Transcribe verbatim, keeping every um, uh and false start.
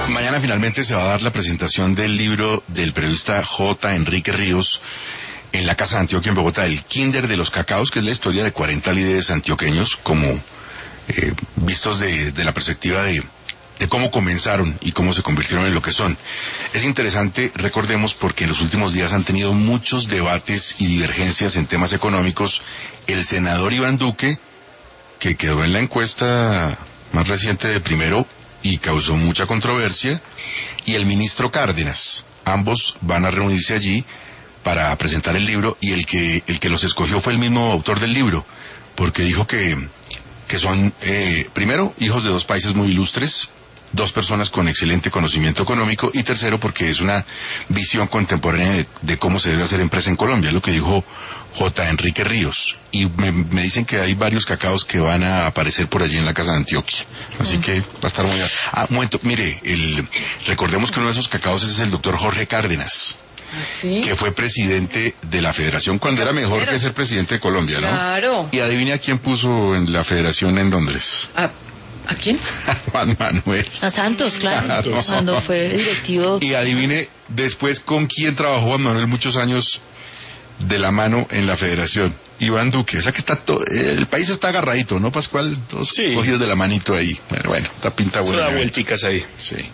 Mañana finalmente se va a dar la presentación del libro del periodista J. Enrique Ríos en la Casa de Antioquia en Bogotá, el Kinder de los Cacaos, que es la historia de cuarenta líderes antioqueños, como eh, vistos de, de la perspectiva de, de cómo comenzaron y cómo se convirtieron en lo que son. Es interesante, recordemos, porque en los últimos días han tenido muchos debates y divergencias en temas económicos. El senador Iván Duque, que quedó en la encuesta más reciente de primero y causó mucha controversia, y el ministro Cárdenas, ambos van a reunirse allí para presentar el libro, y el que el que los escogió fue el mismo autor del libro, porque dijo que que son eh, primero hijos de dos países muy ilustres, dos personas con excelente conocimiento económico, y tercero porque es una visión contemporánea de, de cómo se debe hacer empresa en Colombia, lo que dijo J. Enrique Ríos. Y me, me dicen que hay varios cacaos que van a aparecer por allí en la Casa de Antioquia, así mm. que va a estar muy... Ah, un momento, mire, el, recordemos que uno de esos cacaos es el doctor Jorge Cárdenas, ¿sí? Que fue presidente de la federación cuando era mejor que ser presidente de Colombia, ¿no? Claro. Y adivine a quién puso en la federación en Londres. ¿A, ¿a quién? Juan Manuel. A Santos, claro. Claro. Cuando fue directivo. Y adivine después con quién trabajó Juan Manuel muchos años de la mano en la federación. Iván Duque. O sea que está todo, el país está agarradito, ¿no, Pascual? Todos sí. cogidos de la manito ahí. Bueno, bueno, está pinta buena. Solo vuelticas ahí. Sí.